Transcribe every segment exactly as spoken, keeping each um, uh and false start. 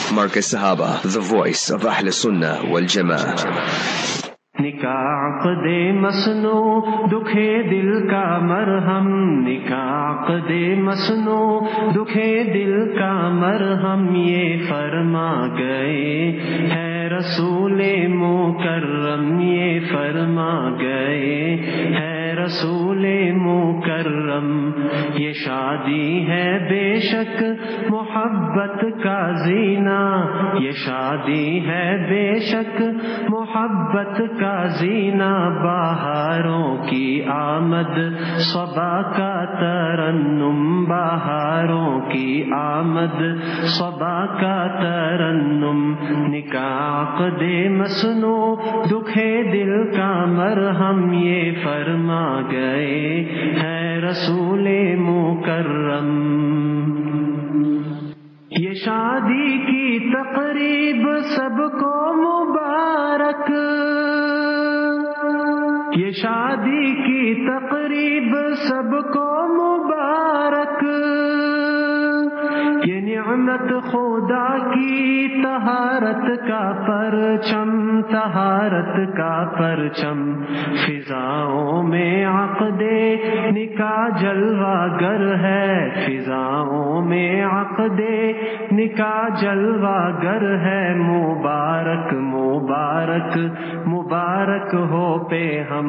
Marcus Sahaba, the voice of Ahl Sunnah wal Jama'ah. निकाह दे मसनो दुखे दिल का मरहम, निकाह दे मसनो दुखे दिल का मरहम, ये फरमा गए है रसूले मुकर्रम, ये फरमा गए है रसूले मुकर्रम। ये शादी है बेशक मोहब्बत का जीना, ये शादी है बेशक मोहब्बत का जीना, बहारों की आमद सबा का तरन्नुम, बहारों की आमद सबा का तरन्नुम। निकाह दे मसनो दुखे दिल का मरहम, ये फरमा गए है रसूले मुकर्रम। ये शादी की तकरीब सबको मुबारक, ये शादी की तकरीब सबको मुबारक। ये निअमत खुदा की तहारत का परचम, तहारत का परचम। फिजाओं में अक़दे निकाह जलवागर है, फिजाओं में अक़दे निकाह जलवागर है। मुबारक मुबारक मुबारक हो पे हम,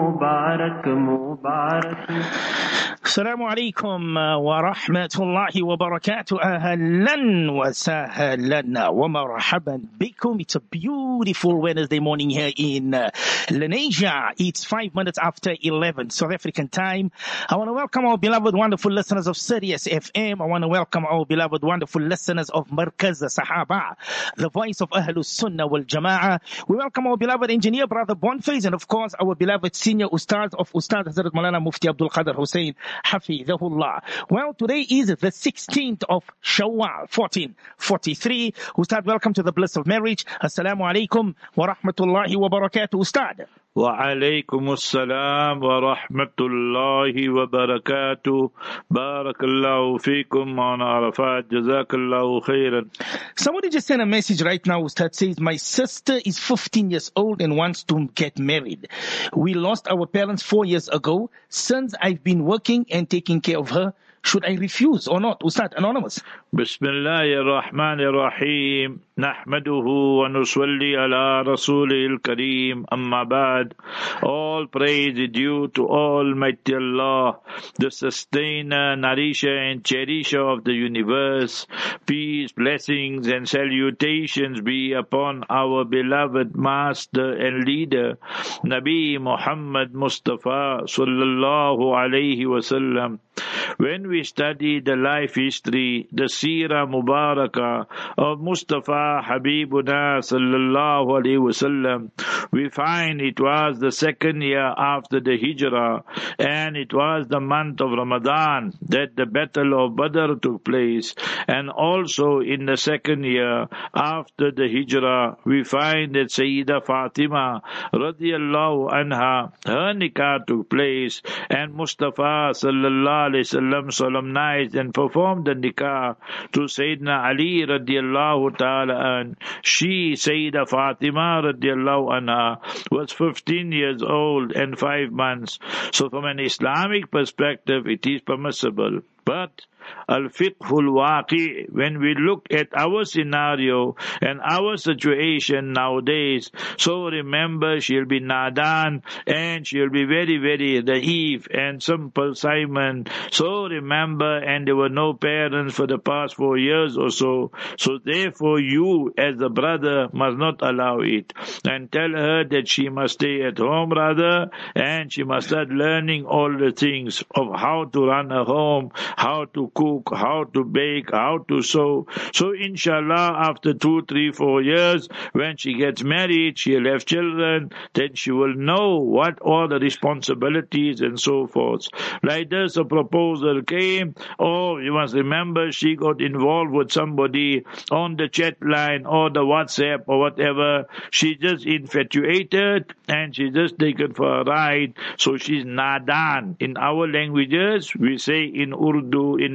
मुबारक मुबारक। Assalamu alaikum wa rahmatullahi wa barakatuh. Ahlan wa sahlan wa marhaban bikum. It's a beautiful Wednesday morning here in uh, Lenasia. It's five minutes after eleven South African time. I want to welcome our beloved wonderful listeners of Sirius F M. I want to welcome our beloved wonderful listeners of Markaz Sahaba, the voice of Ahlus Sunnah wal Jama'ah. We welcome our beloved engineer brother Bonface, and of course our beloved senior Ustad of Ustad Hazrat Maulana Mufti Abdul Qadir Hussein Hafidhahullah. Well, today is the sixteenth of Shawwal, fourteen forty-three. Ustad, welcome to the bliss of marriage. Assalamu alaikum wa rahmatullahi wa barakatuh, Ustad. Wa alaikum assalam wa rahmatullahi wa barakatuh. Barakallahu feekum on Arafat. Jazakallahu khairan. Somebody just sent a message right now, Ustad, says, my sister is fifteen years old and wants to get married. We lost our parents four years ago. Since I've been working and taking care of her, should I refuse or not? Ustad, anonymous. Bismillahir Rahmanir Rahim. Nahmaduhu wa nusalli ala Rasulil Kareem. Amma ba'd. All praise is due to Almighty Allah, the sustainer, nourisher and cherisher of the universe. Peace, blessings and salutations be upon our beloved master and leader, Nabi Muhammad Mustafa sallallahu alayhi wasallam. When we study the life history, the Seerah Mubarakah of Mustafa Habibuna sallallahu alaihi wasallam, we find it was the second year after the Hijrah, and it was the month of Ramadan that the Battle of Badr took place. And also in the second year after the Hijrah, we find that Sayyidah Fatima radiyallahu anha, her nikah took place, and Mustafa sallallahu alaihi wasallam solemnized and performed the nikah to Sayyidina Ali radiallahu ta'ala an. She, Sayyidah Fatima radiallahu anha, was fifteen years old and five months. So from an Islamic perspective, it is permissible. But al-fiqhul waqi, when we look at our scenario and our situation nowadays, so remember she'll be nadan and she'll be very, very naive and simple Simon. So remember, and there were no parents for the past four years or so. So therefore you as the brother must not allow it, and tell her that she must stay at home rather, and she must start learning all the things of how to run a home, how to cook, how to bake, how to sew. So inshallah, after two, three, four years, when she gets married, she'll have children, then she will know what all the responsibilities and so forth. Like this, a proposal came. Oh, you must remember, she got involved with somebody on the chat line or the WhatsApp or whatever. She just infatuated and she just taken for a ride. So she's nadan. In our languages, we say in Urdu, in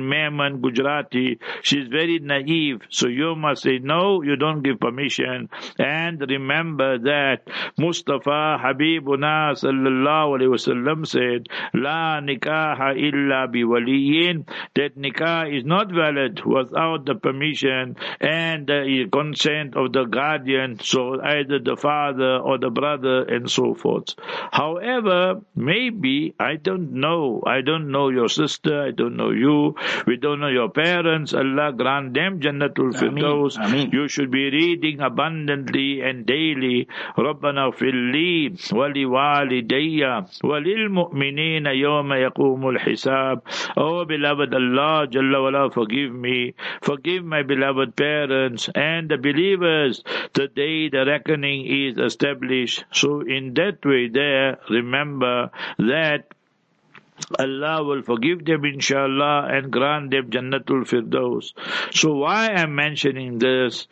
Memon Gujarati. She's very naive. So you must say, no, you don't give permission. And remember that Mustafa Habibuna sallallahu alayhi wasallam said, La nikaha illa bi waliyin, that nikah is not valid without the permission and the consent of the guardian, so either the father or the brother and so forth. However, maybe, I don't know, I don't know your sister, I don't know you, we don't know your parents, Allah grant them Jannatul Firdaus. Ameen. You should be reading abundantly and daily, Rabbana filli wali walidayya walil mu'minina yawma yaqumul hisab. Oh beloved Allah Jalla wala, forgive me, forgive my beloved parents and the believers the day the reckoning is established. So in that way there, remember that Allah will forgive them inshallah and grant them Jannatul Firdaus. So why I'm mentioning this,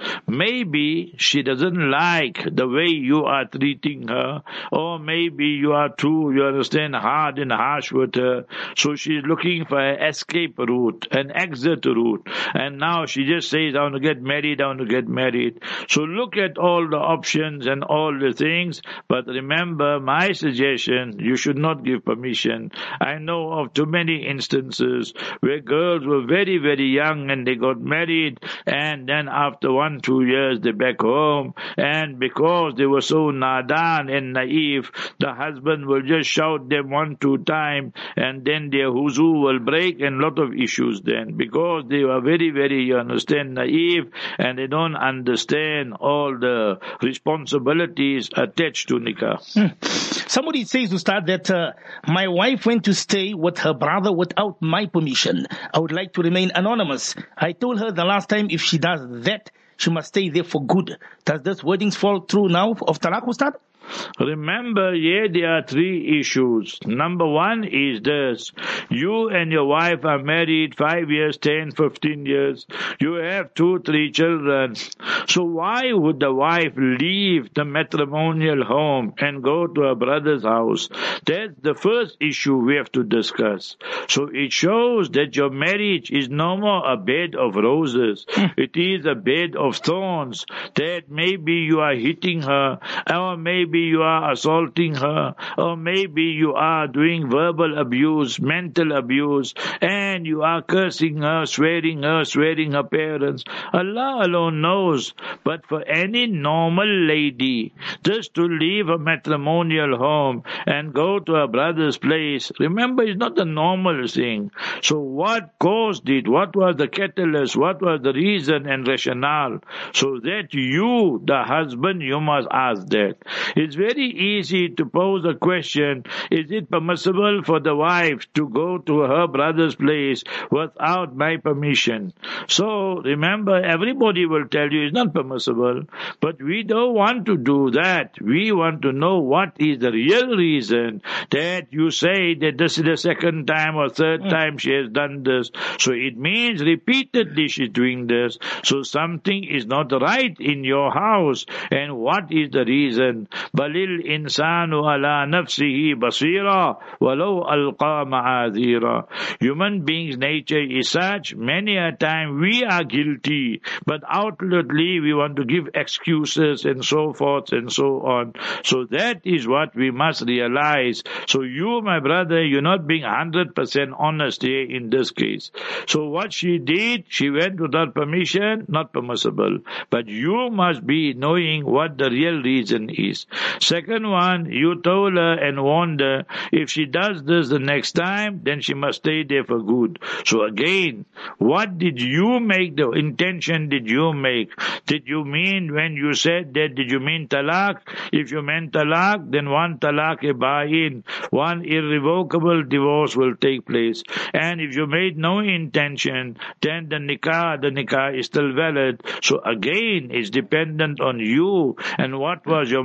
maybe she doesn't like the way you are treating her, or maybe you are too, you understand, hard and harsh with her. So she's looking for an escape route, an exit route. And now she just says, I want to get married, I want to get married. So look at all the options and all the things, but remember my suggestion, you should not give permission. I know of too many instances where girls were very, very young and they got married, and then after one, two years they back home, and because they were so nadan and naive, the husband will just shout them one, two time, and then their huzu will break and lot of issues then, because they were very, very, you understand, naive, and they don't understand all the responsibilities attached to nikah. Hmm. Somebody says, Ustad, that uh, my wife went to stay with her brother without my permission. I would like to remain anonymous. I told her the last time if she does that, she must stay there for good. Does this wordings fall through now of talaq, Ustad? Remember, here there are three issues. Number one is this. You and your wife are married five years, ten, fifteen years. You have two, three children. So why would the wife leave the matrimonial home and go to her brother's house? That's the first issue we have to discuss. So it shows that your marriage is no more a bed of roses. It is a bed of thorns. That maybe you are hitting her, or maybe you are assaulting her, or maybe you are doing verbal abuse, mental abuse, and you are cursing her, swearing her, swearing her parents. Allah alone knows. But for any normal lady, just to leave a matrimonial home and go to her brother's place, remember, it's not a normal thing. So what caused it? What was the catalyst? What was the reason and rationale? So that you, the husband, you must ask that. It's very easy to pose a question, is it permissible for the wife to go to her brother's place without my permission? So remember, everybody will tell you it's not permissible, but we don't want to do that. We want to know what is the real reason that you say that this is the second time or third time she has done this. So it means repeatedly she's doing this. So something is not right in your house. And what is the reason? Balil insanu ala nafsihi basira walau alqa ma'adhira. Human beings' nature is such, many a time we are guilty, but outwardly we want to give excuses and so forth and so on. So that is what we must realize. So you, my brother, you're not being one hundred percent honest here in this case. So what she did, she went without permission, not permissible. But you must be knowing what the real reason is. Second one, you told her and warned her, if she does this the next time, then she must stay there for good. So again, what did you make, the intention did you make? Did you mean when you said that, did you mean talaq? If you meant talaq, then one talaq e ba'in, one irrevocable divorce will take place. And if you made no intention, then the nikah, the nikah is still valid. So again, it's dependent on you and what was your motive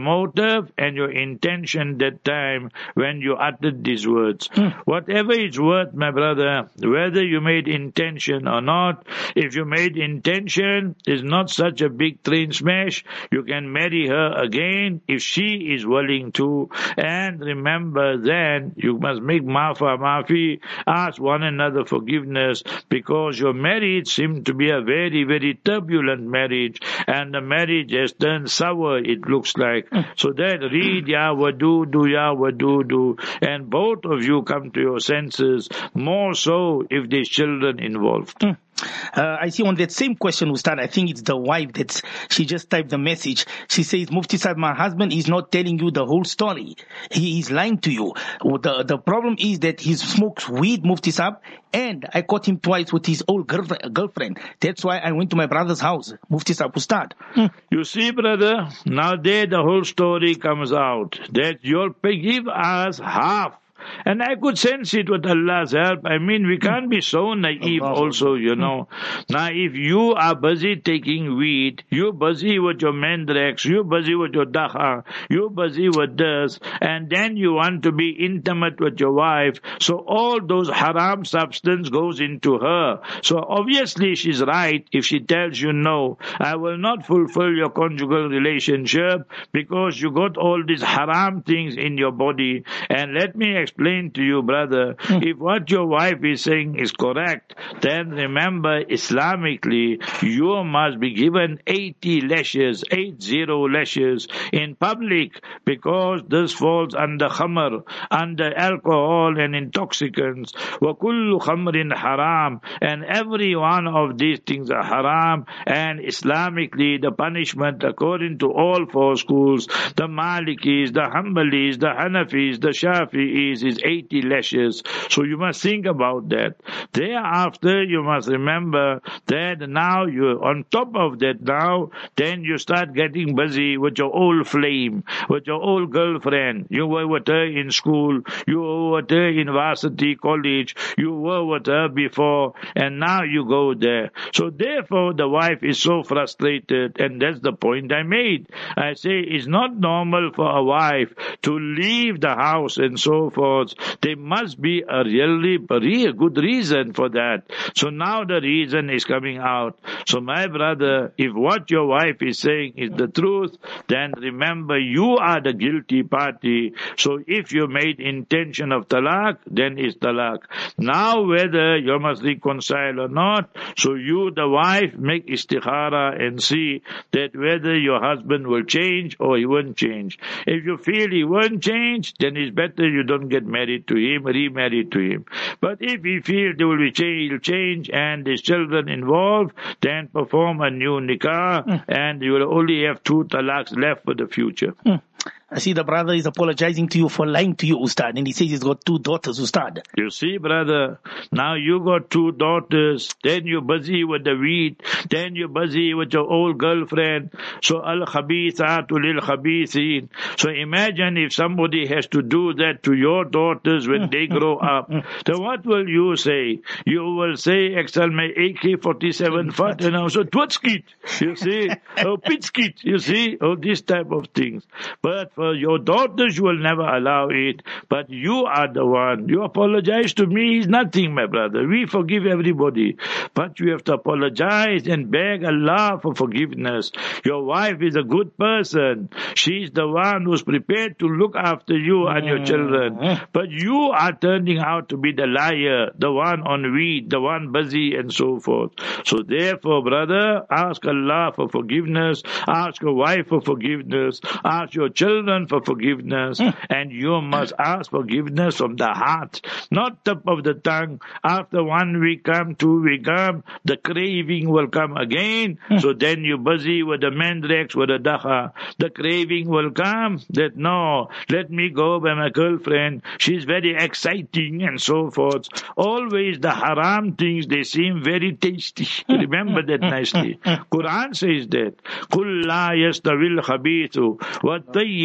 motive and your intention that time when you uttered these words. Mm. Whatever it's worth, my brother, whether you made intention or not, if you made intention, it's not such a big train smash. You can marry her again if she is willing to. And remember then, you must make maafa maafi, ask one another forgiveness, because your marriage seemed to be a very, very turbulent marriage, and the marriage has turned sour, it looks like. So that read Ya Wadudu, Ya Wadudu, and both of you come to your senses, more so if there's children involved. Mm. Uh, I see on that same question, Ustad, I think it's the wife that she just typed the message. She says, Mufti Sahib, my husband is not telling you the whole story. He is lying to you. The, the problem is that he smokes weed, Mufti Sahib, and I caught him twice with his old girlfriend. That's why I went to my brother's house, Mufti Sahib, Ustad. Hmm. You see, brother, now there the whole story comes out, that you'll give us half. And I could sense it with Allah's help. I mean, we can't be so naive also, you know. Now, if you are busy taking weed, you're busy with your mandrakes, you're busy with your daha, you're busy with this, and then you want to be intimate with your wife, so all those haram substance goes into her. So obviously she's right if she tells you, no, I will not fulfill your conjugal relationship because you got all these haram things in your body. And let me explain Explain to you, brother, mm. if what your wife is saying is correct, then remember, Islamically, you must be given eighty lashes, eight zero lashes in public, because this falls under khamr, under alcohol and intoxicants. Wa kullu khamrin haram, and every one of these things are haram. And Islamically, the punishment, according to all four schools, the Malikis, the Hanbalis, the Hanafis, the Shafi'is, is eighty lashes. So you must think about that. Thereafter, you must remember that now you're on top of that now, then you start getting busy with your old flame, with your old girlfriend. You were with her in school, you were with her in varsity college, you were with her before, and now you go there. So therefore, the wife is so frustrated, and that's the point I made. I say it's not normal for a wife to leave the house and so forth. There must be a really, really good reason for that. So now the reason is coming out. So my brother, if what your wife is saying is the truth, then remember you are the guilty party. So if you made intention of talaq, then it's talaq. Now whether you must reconcile or not, so you, the wife, make istikhara and see that whether your husband will change or he won't change. If you feel he won't change, then it's better you don't get married to him, remarried to him. But if he feels there will be change, change and there's children involved, then perform a new nikah, mm. and you will only have two talaqs left for the future. Mm. I see the brother is apologizing to you for lying to you, Ustad, and he says he's got two daughters, Ustad. You see, brother, now you got two daughters, then you're busy with the weed, then you're busy with your old girlfriend. So al-khabithatu lil-khabithin. So imagine if somebody has to do that to your daughters when they grow up. Then what will you say? You will say, Excel my A K forty-seven fat, and also twatskit, you see, or pitskit, you see, all these type of things. But for your daughters, you will never allow it. But you are the one. You apologize to me is nothing, my brother. We forgive everybody. But you have to apologize and beg Allah for forgiveness. Your wife is a good person. She's the one who's prepared to look after you and your children. But you are turning out to be the liar, the one on weed, the one busy and so forth. So therefore, brother, ask Allah for forgiveness. Ask your wife for forgiveness. Ask your children for forgiveness, and you must ask forgiveness from the heart, not tip of the tongue. After one week come, two week come, the craving will come again. So then you're busy with the mandrakes, with the daha. The craving will come that no, let me go by my girlfriend. She's very exciting and so forth. Always the haram things, they seem very tasty. Remember that nicely. Quran says that. Qul la yastawil khabithu wa tayyib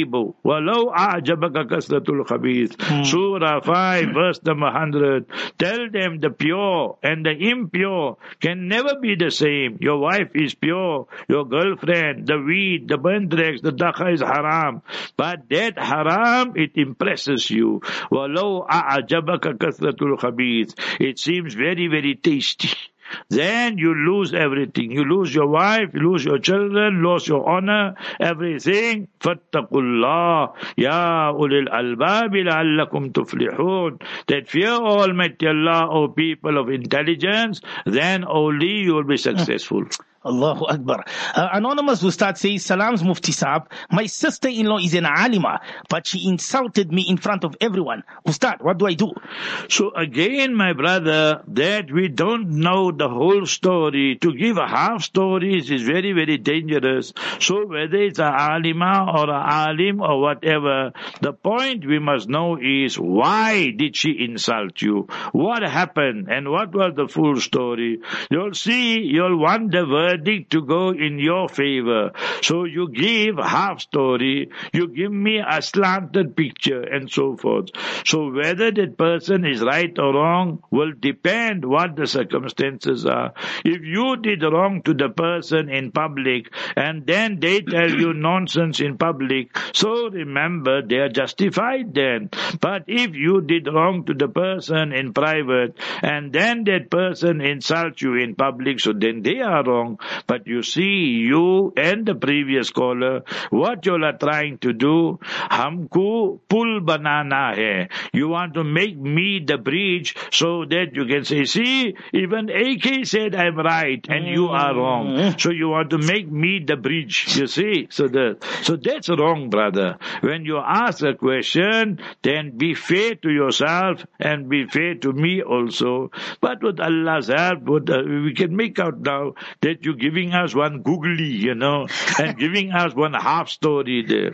Habibu, walau a'jabaka kasratul khabith. Surah five, verse number one hundred. Tell them the pure and the impure can never be the same. Your wife is pure, your girlfriend, the weed, the bandrex, the dakha is haram. But that haram, it impresses you. Walau a'jabaka kasratul khabith. It seems very, very tasty. Then you lose everything. You lose your wife, you lose your children, lose your honor, everything. Fattakullah, ya ulil albabi la'allakum tuflihun. That fear Almighty Allah, O people of intelligence, then only you will be successful. Allahu Akbar. Uh, Anonymous Ustad says, Salams Mufti Saab, my sister-in-law is an alima, but she insulted me in front of everyone. Ustad, what do I do? So again, my brother, that we don't know the whole story. To give a half stories is very, very dangerous. So whether it's a alima or a alim or whatever, the point we must know is, why did she insult you? What happened? And what was the full story? You'll see, you'll wonder verdict to go in your favor. So you give half story, you give me a slanted picture and so forth. So whether that person is right or wrong will depend what the circumstances are. If you did wrong to the person in public and then they tell you nonsense in public, so remember they are justified then. But if you did wrong to the person in private and then that person insults you in public, so then they are wrong. But you see, you and the previous caller, what you are trying to do, humko pul banana hai. You want to make me the bridge so that you can say, see, even A K said I'm right and you are wrong. So you want to make me the bridge, you see. So that, so that's wrong, brother. When you ask a question, then be fair to yourself and be fair to me also. But with Allah's help, with, uh, we can make out now that you're giving us one googly, you know, and giving us one half story there.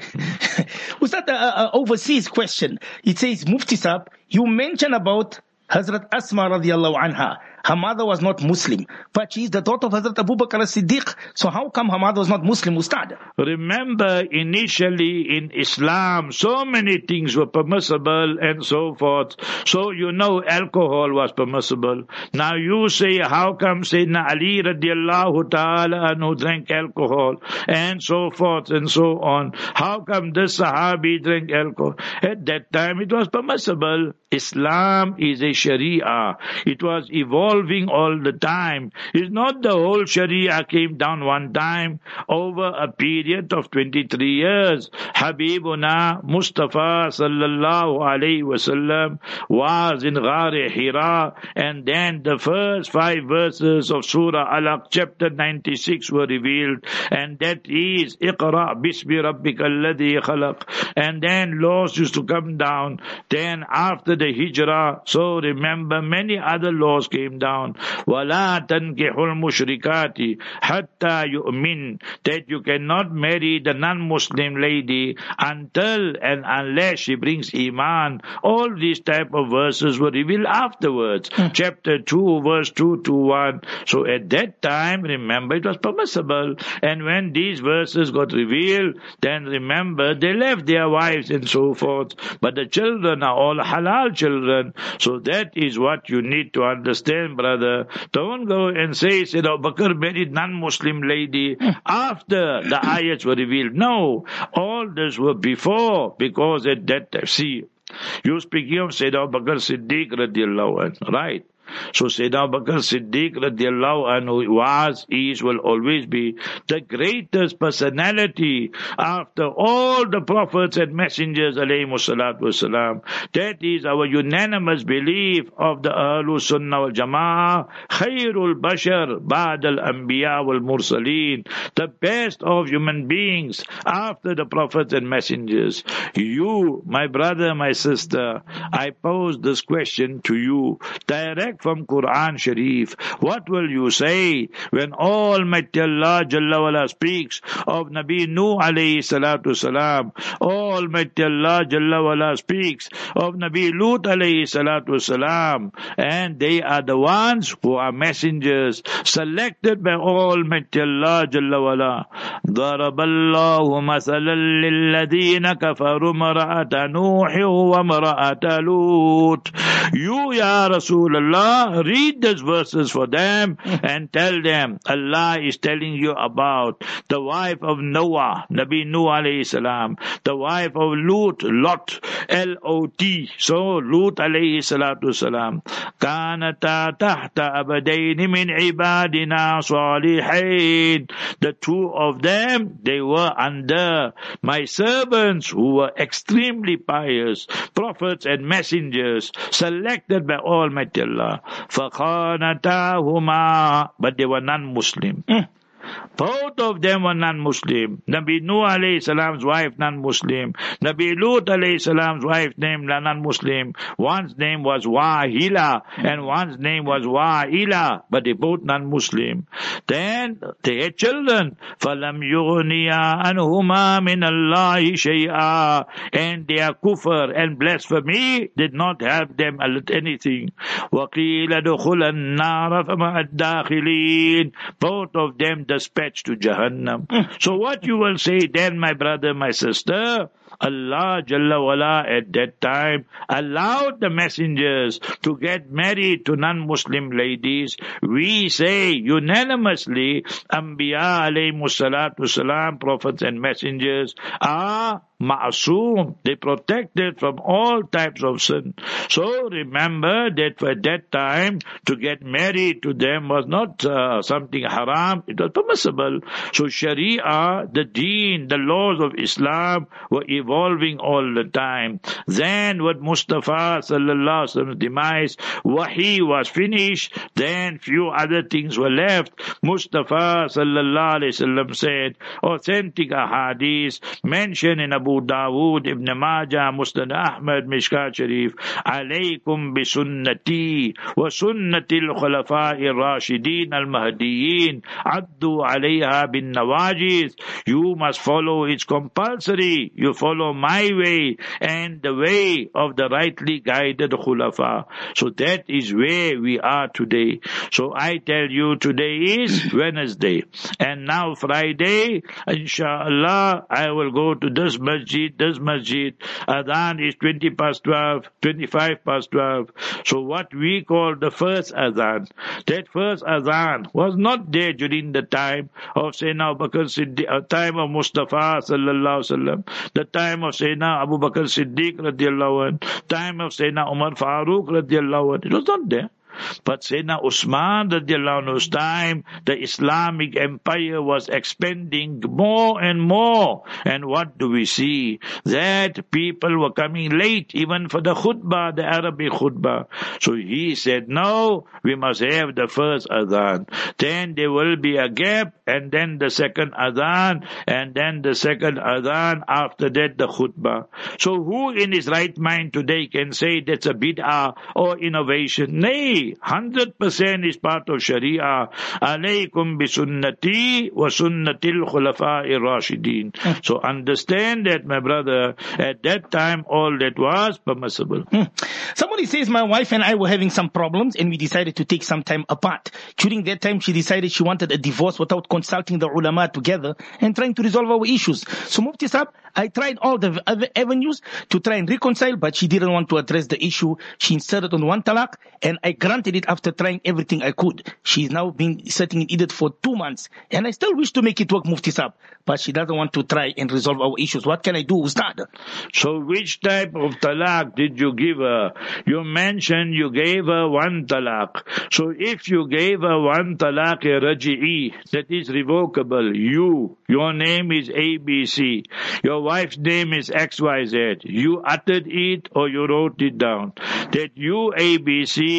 Was that an overseas question? It says, Mufti Saab, you mentioned about Hazrat Asma radiallahu anha. Her mother was not Muslim, but she is the daughter of Hazrat Abu Bakr as-Siddiq. So how come her mother was not Muslim, Ustad? Remember, initially in Islam, so many things were permissible and so forth. So you know alcohol was permissible. Now you say, how come Sayyidina Ali radiallahu ta'ala anhu drank alcohol and so forth and so on? How come this Sahabi drank alcohol? At that time it was permissible. Islam is a Sharia. It was evolving all the time. It's not the whole Sharia came down one time over a period of twenty-three years. Habibuna Mustafa sallallahu alayhi wasallam was in Ghar Hira, and then the first five verses of Surah Alaq chapter ninety-six were revealed, and that is Iqra bismi rabbika alladhi khalaq. And then laws used to come down. Then after the Hijrah, so remember many other laws came down. وَلَا تَنْكِحُ الْمُشْرِكَاتِ حَتَّى يُؤْمِنْ, that you cannot marry the non-Muslim lady until and unless she brings Iman. All these type of verses were revealed afterwards. Hmm. Chapter two, verse two to one. So at that time, remember, it was permissible. And when these verses got revealed, then remember, they left their wives and so forth. But the children are all halal children. So that is what you need to understand, brother. Don't go and say, Sayyid Abu Bakr married non-Muslim lady after the ayats were revealed. No, all this were before, because at that time, see, you speaking of Sayyid Abu Bakr Siddiq radiallahu anhu, right? So Sayyidina Abu Bakr Siddiq radiallahu anhu was, is, will always be the greatest personality after all the prophets and messengers alayhimu salatu wasalam. That is our unanimous belief of the Ahlul Sunnah wal Jama'ah. Khairul Bashar Ba'd al-Anbiya wal Mursaleen. The best of human beings after the prophets and messengers. You, my brother, my sister, I pose this question to you direct from Quran Sharif. What will you say when Almighty Allah Jalla wala speaks of Nabi Nuh alayhi salatu salam? Almighty Allah Jalla wala speaks of Nabi Lut alayhi salatu salam, and they are the ones who are messengers selected by Almighty Allah Jalla wala. ضرب الله مثلا للذين كفروا امرأة نوح وامرأة لوط. You, Ya Rasulullah, read these verses for them and tell them Allah is telling you about the wife of Noah, Nabi Nuh alayhi salam, the wife of Lut, Lot, L O T. So Lut alayhi salatu salam. كانتا تحت أبدين من عبادنا صالحين. The two of them, they were under my servants who were extremely pious, prophets and messengers selected by Almighty Allah. فَخَانَتَاهُمَا. But they were non-Muslim. Mm. Both of them were non-Muslim. Nabi Nuh alayhi salam's wife non-Muslim. Nabi Lut alayhi salam's wife named non-Muslim. One's name was Wahila and one's name was Wa'ila, but they both non-Muslim. Then they had children. فَلَمْ يُغْنِيَا عَنْهُمَا مِنَ اللَّهِ شَيْئًا. And their kufr and blasphemy did not help them anything. وَقِيلَ دُخُلَ النَّارَ فَمَا الدَّاخِلِينَ. Both of them dispatched to Jahannam. So what you will say then, my brother, my sister? Allah Jalla wala at that time allowed the messengers to get married to non-Muslim ladies. We say unanimously, Anbiya alayhimus salatu salam, prophets and messengers are ma'asum. They protected from all types of sin. So remember that for that time to get married to them was not uh, something haram. It was permissible. So Sharia, the deen, the laws of Islam were evolving all the time. Then with Mustafa sallallahu alaihi wasallam's demise, wahi was finished. Then few other things were left. Mustafa sallallahu alaihi wasallam said, authentic ahadith mentioned in Abu Dawood, Ibn Majah, Musnad Ahmad, Mishkat Sharif, alaykum bi sunnati wa sunnati al-khulafa'i ar-rashidin al-mahdiyyin addu alayha bin nawajiz. You must follow, it's compulsory. You follow my way and the way of the rightly guided khulafa. So that is where we are today. So I tell you, today is Wednesday, and now Friday, inshallah, I will go to this masjid, this masjid. Adhan is twenty past twelve, twenty-five past twelve. So what we call the first adhan, that first adhan was not there during the time of Sayyidina Abu Bakr Siddiq, uh, time of Mustafa sallallahu alaihi wasallam, the time of Sayyidina Abu Bakr Siddiq radiallahu anh, time of Sayyidina Umar Farooq radiallahu anh. It was not there. But Sayyidina Usman radiallahu anhu's time, the Islamic empire was expanding more and more. And what do we see? That people were coming late even for the khutbah, the Arabic khutbah. So he said, no, we must have the first adhan. Then there will be a gap, and then the second adhan, and then the second adhan, after that the khutbah. So who in his right mind today can say that's a bid'ah or innovation? Nay. one hundred percent is part of Sharia. Alaykum bi sunnati wa sunnatil khulafa'ir rashidin. So understand that, my brother, at that time all that was permissible. Hmm. Somebody says, my wife and I were having some problems and we decided to take some time apart. During that time she decided she wanted a divorce without consulting the ulama together and trying to resolve our issues. So Mufti Sahab, I tried all the other avenues to try and reconcile, but she didn't want to address the issue. She insisted on one talaq, and I granted it after trying everything I could. She's now been sitting in Idat for two months, and I still wish to make it work, Mufti Sahab, but she doesn't want to try and resolve our issues. What can I do, Ustad? So which type of talaq did you give her? You mentioned you gave her one talaq. So if you gave her one talaq raji'i, that is revocable, you, your name is A B C, your wife's name is X Y Z, you uttered it or you wrote it down, that you, A B C, have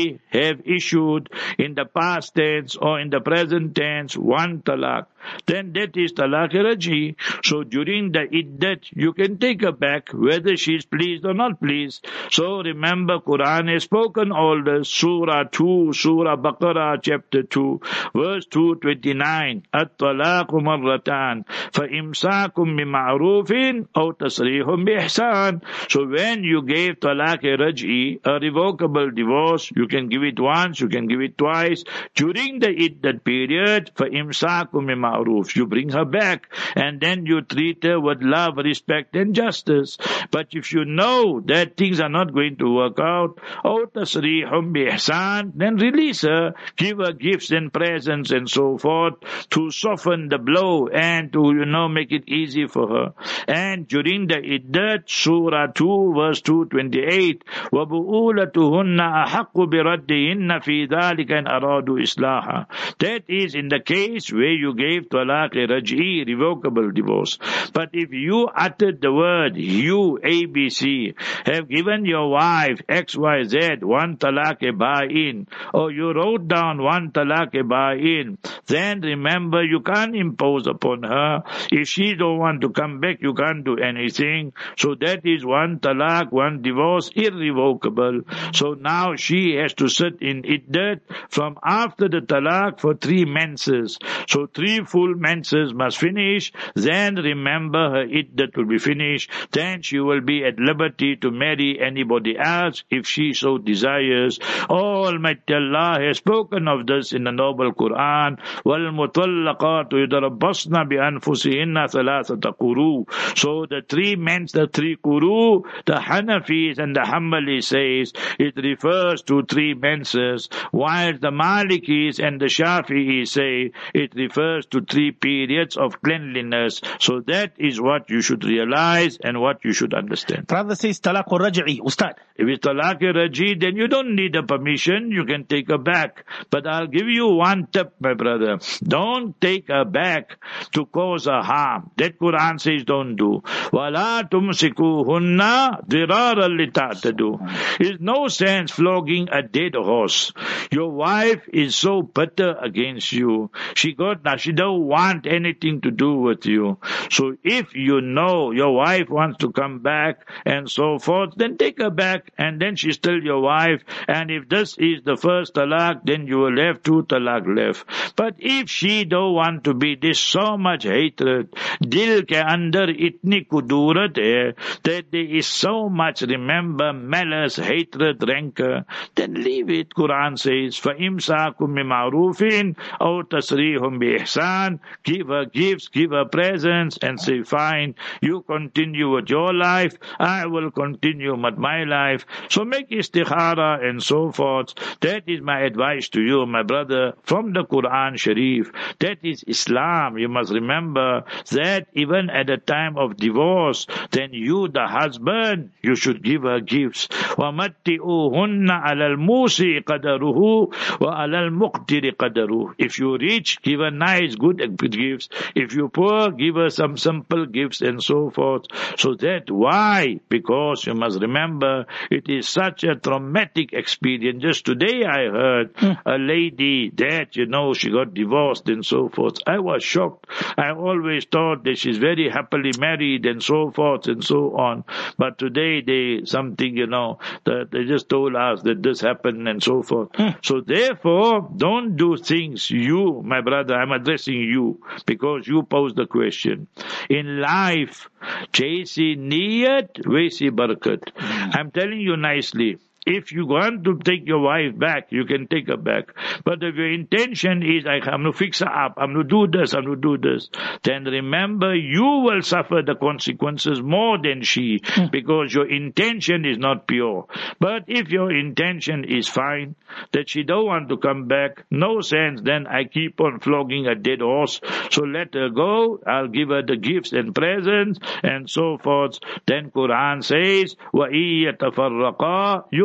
have issued in the past tense or in the present tense one talaq, then that is talaq raji. So during the iddat, you can take her back whether she is pleased or not pleased. So remember, Quran has spoken all this. Surah two, Surah Baqarah, chapter two, verse two twenty-nine. At-talaqu marratan, fa-imsakum bima'rufin aw tasrihum bi-ihsan. So when you gave talaq raj'i, a revocable divorce, you can give it once, you can give it twice. During the iddat period, fa-imsakum bima'ruf, you bring her back, and then you treat her with love, respect, and justice. But if you know that things are not going to work out, aw tasrihum bi-ihsan, then release her, give her gifts and presents and so forth to soften the blow and to, you know, make it easy for her. And during the iddat, Surah two, verse two twenty-eight, وَبُؤُولَتُهُنَّ أَحَقُّ بِرَدِّهِنَّ فِي ذَلِكَ إِنْ أَرَادُوا إِصْلَاحًا. That is in the case where you gave talaq raj'i, revocable divorce. But if you uttered the word, you, A B C, have given your wife X Y Z one talaq ba'in, or you wrote down one talaq ba'in, then remember you can't impose upon her. If she don't want to come back, you can't do anything. So that is one talaq, one divorce, irrevocable. So now she has to sit in iddat from after the talaq for three menses. So three full menses must finish. Then remember her iddat will be finished. Then she will be at liberty to marry anybody else if she so desires. Almighty Allah has spoken of this in the noble Quran. وَالْمُطَلَّقَاتُ يُتَرَبَّصْنَ بِأَنفُسِهِنَّ ثَلَاثَةَ قُرُوء. So the three men, the three quru, the Hanafis and the Hanbalis says it refers to three menses, while the Malikis and the Shafi'is say it refers to three periods of cleanliness. So that is what you should realize and what you should understand. Brother says talaq raj'i, Ustad. If it's talaq raj'i, then you don't need a permission, you can take her back. But I'll give you one tip, my brother. Don't take her back to cause her harm. That Quran says don't do. وَلَا تُمْسِكُوهُنَّ ضِرَارًا لِتَعْتَدُوا. There's no sense flogging a dead horse. Your wife is so bitter against you. She got now, she don't want anything to do with you. So if you know your wife wants to come back and so forth, then take her back, and then she's still your wife. And if this is the first talaq, then you will have two talaq left. But if she don't want to be, there's so much hatred, dil ke andar itni kudurat hai, that there is so much, remember, malice, hatred, rancor, then leave it. Quran says, فَإِمْسَاكُمْ بِمَعْرُوفٍ أَوْ تَسْرِيهُمْ بِإِحْسَانٍ. Give her gifts, give her presents, and say, fine, you continue with your life, I will continue with my life. So make istikhara and so forth. That is my advice to you, my brother, from the Quran Sharif. That is Islam. You must remember that even at the time of divorce, then you, the husband, you should give her gifts. وَمَتِّئُوهُنَّ عَلَى الْمُوسِي قَدَرُهُ وَعَلَى الْمُقْتِرِ قَدَرُهُ. If you rich, give her nice, good gifts. If you poor, give her some simple gifts and so forth. So that, why? Because you must remember, it is such a traumatic experience. Just today I heard mm. a lady that, you know, she got divorced and so forth. I was shocked. I always thought that she's very happily married and so forth and so on. But today they, something, you know, that they just told us that this happened and so forth. Mm. So therefore, don't do things, you, my brother, I'm addressing you because you posed the question. In life, Jaisi niyat, waisi barakat. Mm. I'm telling you nicely. If you want to take your wife back, you can take her back. But if your intention is, I'm going to fix her up, I'm going to do this, I'm going to do this, then remember, you will suffer the consequences more than she, mm. because your intention is not pure. But if your intention is fine, that she don't want to come back, no sense, then I keep on flogging a dead horse. So let her go, I'll give her the gifts and presents and so forth. Then Quran says, وَإِيَّ تَفَرَّقَا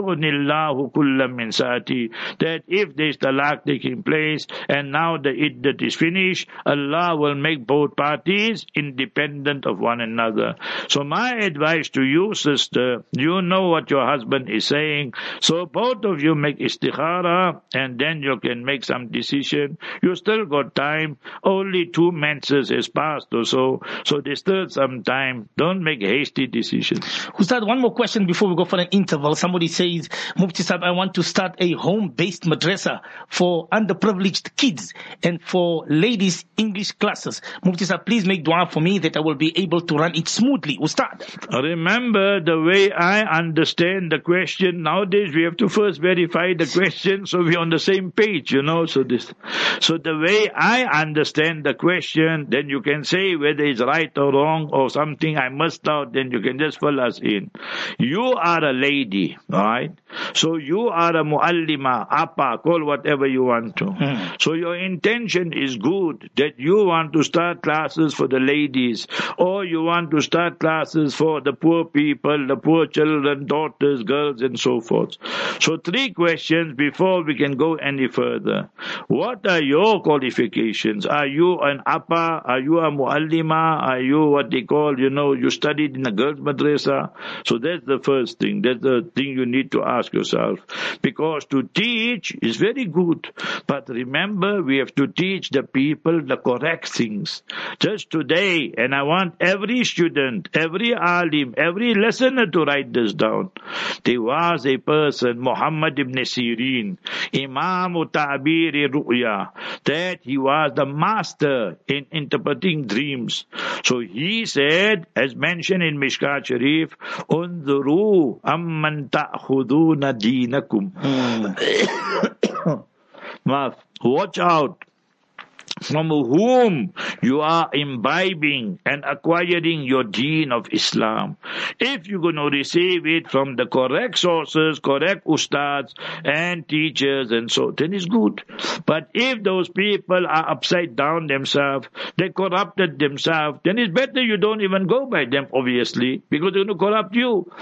yughnillahu kullam min sa'ati, that if there's talaq taking place and now the iddat is finished, Allah will make both parties independent of one another. So my advice to you, sister, you know what your husband is saying, so both of you make istikhara and then you can make some decision. You still got time, only two menses has passed or so, so there's still some time. Don't make hasty decisions. Ustad, one more question before we go for an interval. Somebody says, Mufti Sahib, I want to start a home-based madrasa for underprivileged kids and for ladies English classes. Mufti Sahib, please make dua for me that I will be able to run it smoothly. Ustad. Remember, the way I understand the question, nowadays we have to first verify the question so we're on the same page, you know. So this, so the way I understand the question, then you can say whether it's right or wrong or something I missed out, then you can just fill us in. You are a lady, alright? So you are a muallima, apa, call whatever you want to. Hmm. So your intention is good, that you want to start classes for the ladies, or you want to start classes for the poor people, the poor children, daughters, girls, and so forth. So three questions before we can go any further. What are your qualifications? Are you an apa? Are you a muallima? Are you what they call, you know, you studied in a girls' madrasa? So that's the first thing. That's the thing you need to ask yourself. Because to teach is very good. But remember, we have to teach the people the correct things. Just today, and I want every student, every alim, every listener to write this down. There was a person, Muhammad ibn Sirin, Imam Ta'biri Ru'ya, that he was the master in interpreting dreams. So he said, as mentioned in Mishkat Sharif, Unzuru amman ta'khuduna deenakum. Watch out from whom you are imbibing and acquiring your deen of Islam. If you're going to receive it from the correct sources, correct ustads and teachers and so, then it's good. But if those people are upside down themselves, they corrupted themselves, then it's better you don't even go by them, obviously, because they're going to corrupt you.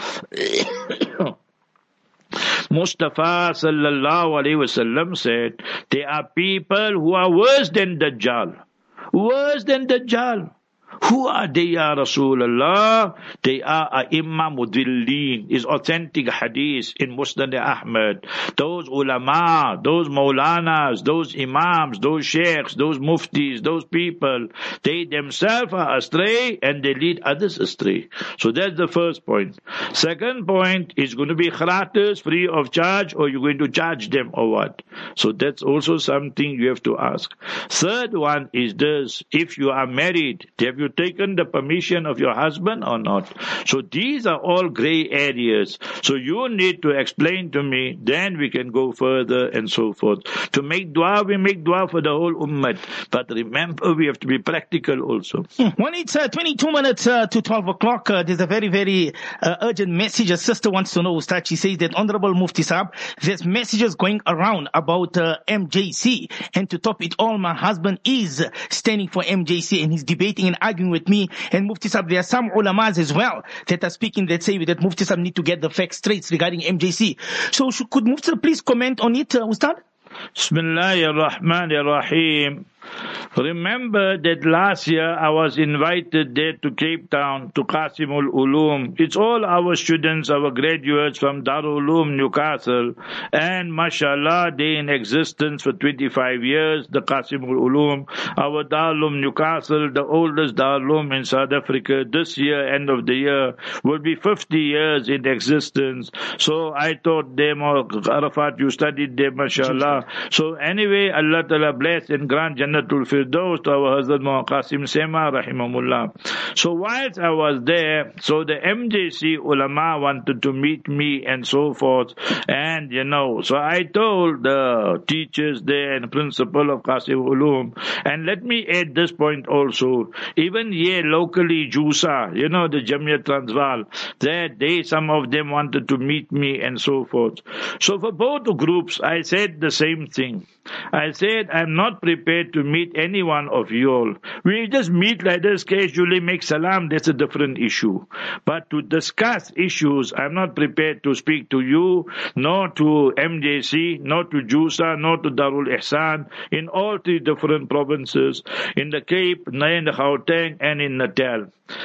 Mustafa sallallahu alayhi wasallam said, there are people who are worse than Dajjal. Worse than Dajjal. Who are they, Ya Rasulullah? They are A'imma Mudillin. Is authentic hadith in Musnad Ahmad. Those ulama, those maulanas, those imams, those sheikhs, those muftis, those people, they themselves are astray and they lead others astray. So that's the first point. Second point is going to be kharatas free of charge, or you're going to charge them or what? So that's also something you have to ask. Third one is this: if you are married, have you taken the permission of your husband or not? So these are all gray areas. So you need to explain to me, then we can go further and so forth. To make dua, we make dua for the whole ummah. But remember, we have to be practical also. Hmm. When it's uh, twenty-two minutes uh, to twelve o'clock, uh, there's a very, very uh, urgent message. A sister wants to know, Ustad. She says that, Honorable Mufti Sahib, there's messages going around about uh, M J C. And to top it all, my husband is standing for M J C and he's debating and arguing with me. And Mufti Sahib, there are some ulamas as well that are speaking that say that Mufti Sahib need to get the facts straight regarding M J C. So should, could Mufti Sahib please comment on it, uh, Ustad? Bismillahir Rahmanir Rahim. Remember that last year I was invited there to Cape Town, to Qasimul Ulum. It's all our students, our graduates from Darul Ulum, Newcastle. And mashallah, they in existence for twenty-five years, the Qasimul Ulum. Our Darul Ulum, Newcastle, the oldest Darul Ulum in South Africa. This year, end of the year, will be fifty years in existence. So I taught them, oh, Arafat, you studied them, mashallah. So anyway, Allah Ta'ala bless and grant Jannah Firdaus to our Hazrat Muhammad Qasim Sema rahimahullah. So whilst I was there, so the M J C ulama wanted to meet me and so forth, and you know, so I told the teachers there and principal of Qasim Ulum, and let me add this point also, even here locally Jusa, you know, the Jamia Transvaal, that they, some of them wanted to meet me and so forth. So for both groups I said the same thing. I said, I'm not prepared to meet any one of you all. We just meet like this, casually make salam, that's a different issue. But to discuss issues, I'm not prepared to speak to you, nor to M J C, nor to JUSA, nor to Darul Ihsan, in all three different provinces, in the Cape, in the Gauteng, and in Natal.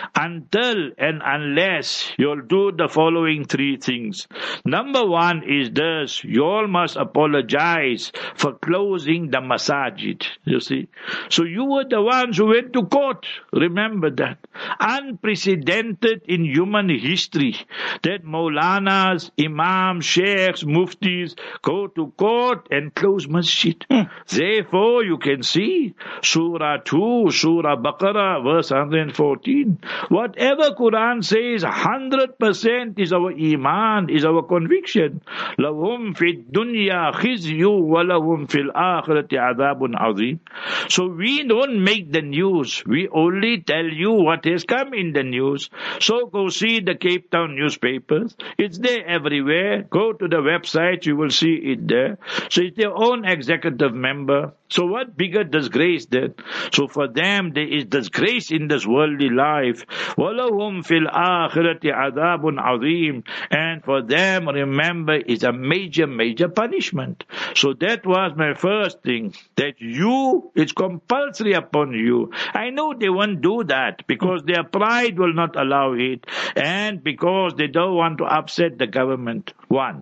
Until and unless you'll do the following three things. Number one is this, you all must apologize for closing the masajid, you see. So you were the ones who went to court, remember that. Unprecedented in human history, that Maulanas, Imams, Sheikhs, Muftis go to court and close masjid. Hmm. Therefore, you can see, Surah two, Surah Baqarah, verse one hundred fourteen. Whatever Quran says, one hundred percent is our iman, is our conviction. لَهُمْ فِي الدُّنْيَا خِزْيُ وَلَهُمْ فِي الْآخِرَةِ عَذَابٌ عَظِيمٌ. So we don't make the news. We only tell you what has come in the news. So go see the Cape Town newspapers. It's there everywhere. Go to the website, you will see it there. So it's their own executive member. So what bigger disgrace then? So for them, there is disgrace in this worldly life. وَلَهُمْ فِي الْآخِرَةِ عَذَابٌ عَظِيمٌ. And for them, remember, is a major, major punishment. So that was my first thing. That you, it's compulsory upon you. I know they won't do that because their pride will not allow it. And because they don't want to upset the government. One.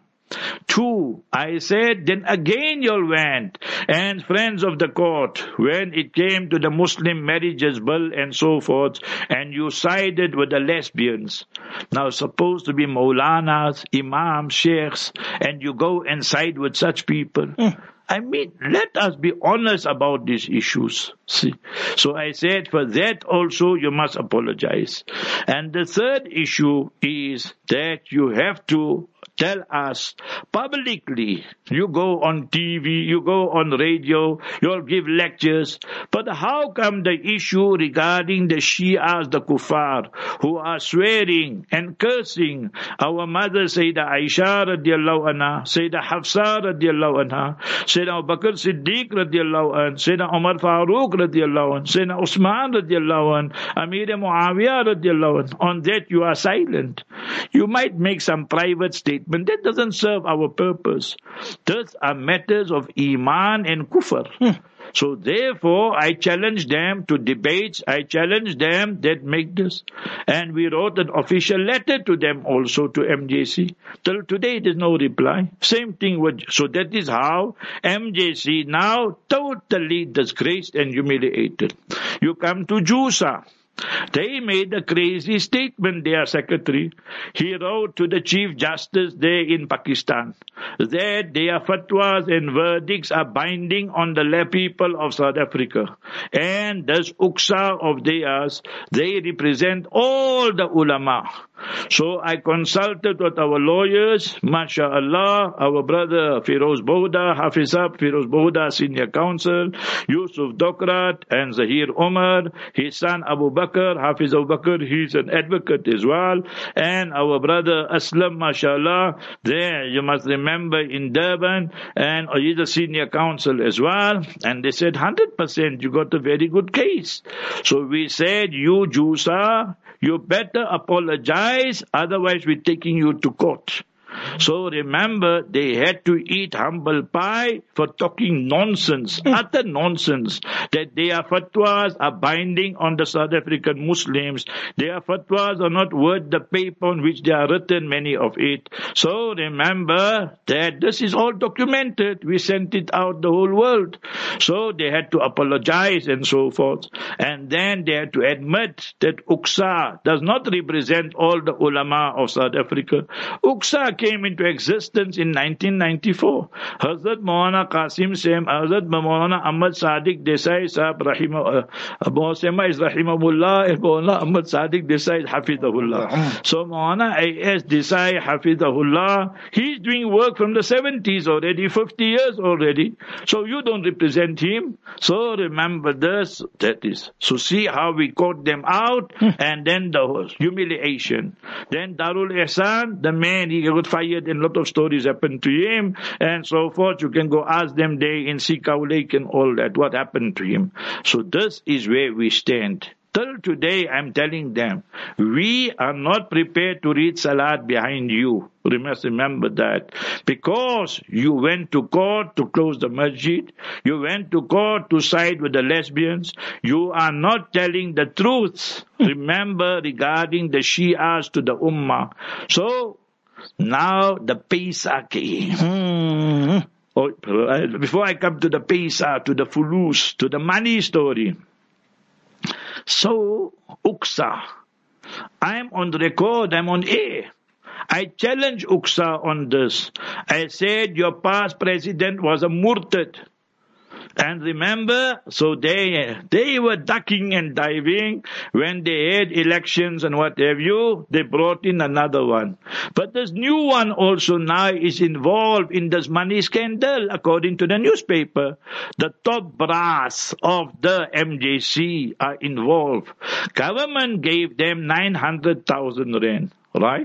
Two, I said, then again you went, and friends of the court, when it came to the Muslim marriages bill and so forth, and you sided with the lesbians. Now supposed to be Maulanas, Imams, Sheikhs, and you go and side with such people. Mm. I mean, let us be honest about these issues. See? So I said, for that also you must apologize. And the third issue is that you have to tell us publicly. You go on T V, you go on radio, you'll give lectures. But how come the issue regarding the Shias, the Kuffar, who are swearing and cursing our mother Sayyidah Aisha radiallahu anha, Sayyidah Hafsa radiallahu anha, Sayyidina Abu Bakr Siddiq radiallahu anha, Sayyidina Umar Farooq radiallahu anha, Sayyidina Usman radiallahu anha, Amir Muawiyah radiallahu anha. On that you are silent. You might make some private statement. That doesn't serve our purpose. Those are matters of Iman and Kufr. Hmm. So therefore, I challenge them to debates. I challenge them that make this. And we wrote an official letter to them also, to M J C. Till today, there's no reply. Same thing with, so that is how M J C now totally disgraced and humiliated. You come to JUSA. They made a crazy statement, their secretary. He wrote to the Chief Justice there in Pakistan that their fatwas and verdicts are binding on the lay people of South Africa. And this U Q S A of theirs, they represent all the ulama. So I consulted with our lawyers, MashaAllah, our brother Firoz Bouda, Hafizab, Firoz Bouda, Senior Counsel, Yusuf Dokrat, and Zahir Umar, his son Abu Bakr, Hafiz Abu Bakr, he's an advocate as well, and our brother Aslam, MashaAllah, there you must remember in Durban, and he's a Senior Counsel as well, and they said one hundred percent you got a very good case. So we said, you JUSA, you better apologize, otherwise we're taking you to court. So remember, they had to eat humble pie for talking nonsense, utter nonsense, that their fatwas are binding on the South African Muslims. Their fatwas are not worth the paper on which they are written, many of it. So remember that this is all documented. We sent it out the whole world. So they had to apologize and so forth. And then they had to admit that U Q S A does not represent all the ulama of South Africa. U Q S A came into existence in nineteen ninety-four. Hazrat Maulana Qasim Saim, Hazrat Maulana Ahmad Sadiq Desai Sahab Rahimah, Abu Sema is Rahimahullah, and Maulana Ahmad Sadiq Desai is Hafidahullah. So Maulana A S Desai Hafidahullah, he's doing work from the seventies already, fifty years already. So you don't represent him. So remember this, that is. So see how we caught them out, and then the humiliation. Then Darul Ihsan, the man, he got fired and a lot of stories happened to him and so forth. You can go ask them there in Sikau Lake and all that, what happened to him. So this is where we stand. Till today, I'm telling them, we are not prepared to read Salat behind you. We must remember that. Because you went to court to close the masjid, you went to court to side with the lesbians, you are not telling the truth. Remember regarding the Shias to the Ummah. So, now the Paisa came. Mm. Oh, before I come to the Paisa, to the Fulus, to the money story. So, Uksa, I'm on record, I'm on air. I challenge Uksa on this. I said your past president was a murtad. And remember, so they they were ducking and diving when they had elections and what have you. They brought in another one. But this new one also now is involved in this money scandal, according to the newspaper. The top brass of the M J C are involved. Government gave them nine hundred thousand rand, right?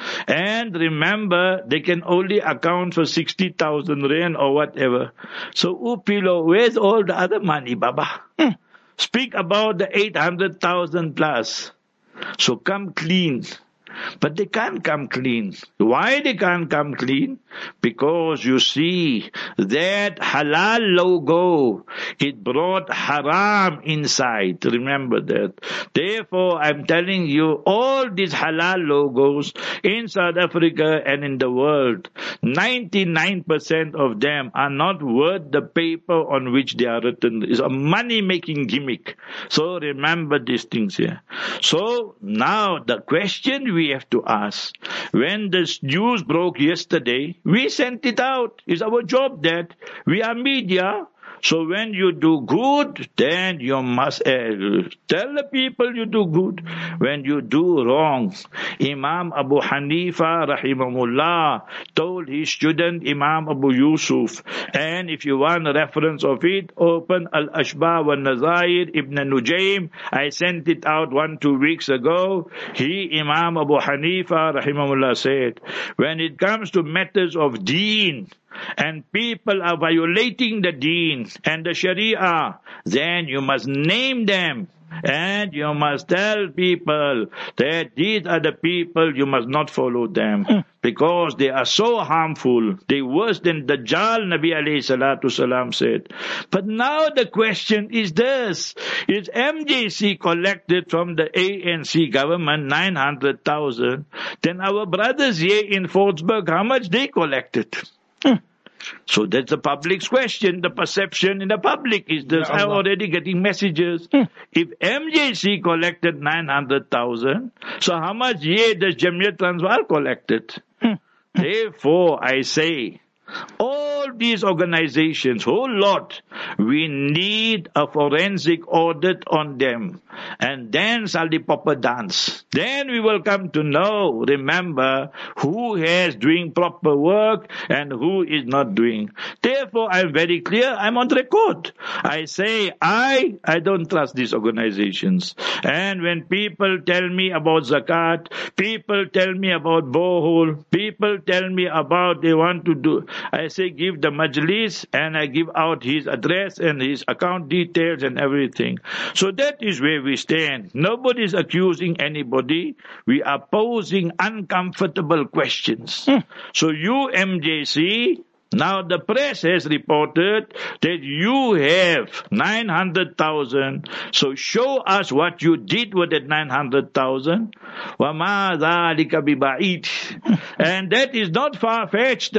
And remember, they can only account for sixty thousand rand or whatever. So, Upilo, where's all the other money, Baba? Hmm. Speak about the eight hundred thousand plus. So come clean. But they can't come clean. Why they can't come clean? Because you see, that halal logo, it brought haram inside. Remember that. Therefore, I'm telling you, all these halal logos in South Africa and in the world, ninety-nine percent of them are not worth the paper on which they are written. It's a money-making gimmick. So remember these things here. So now the question we have to ask, when this news broke yesterday, we sent it out. It's our job that we are media. So when you do good, then you must uh, tell the people you do good. When you do wrong, Imam Abu Hanifa rahimahullah told his student Imam Abu Yusuf, and if you want a reference of it, open Al-Ashbah wa Nazair Ibn Nujaym. I sent it out one, two weeks ago. He, Imam Abu Hanifa rahimahullah said, when it comes to matters of deen, and people are violating the deen and the Sharia, then you must name them. And you must tell people that these are the people, you must not follow them. Mm. Because they are so harmful. They worse than Dajjal, Nabi alayhi salatu salam said. But now the question is this. Is M J C collected from the A N C government nine hundred thousand? Then our brothers here in Fortsburg, how much they collected? Mm. So that's the public's question. The perception in the public is this. Yeah, I'm already getting messages. Hmm. If M J C collected nine hundred thousand, so how much here does Jamiyat Transvaal collected? Hmm. Therefore, I say, all these organizations, whole lot, we need a forensic audit on them. And then shall the proper dance. Then we will come to know, remember, who is doing proper work and who is not doing. Therefore, I'm very clear, I'm on record. I say, I, I don't trust these organizations. And when people tell me about zakat, people tell me about borehole, people tell me about they want to do, I say give the majlis and I give out his address and his account details and everything. So that is where we stand. Nobody is accusing anybody. We are posing uncomfortable questions. Hmm. So you, M J C, now the press has reported that you have nine hundred thousand. So show us what you did with that nine hundred thousand. وَمَا ذَلِكَ بِبَعِيدٍ. And that is not far-fetched.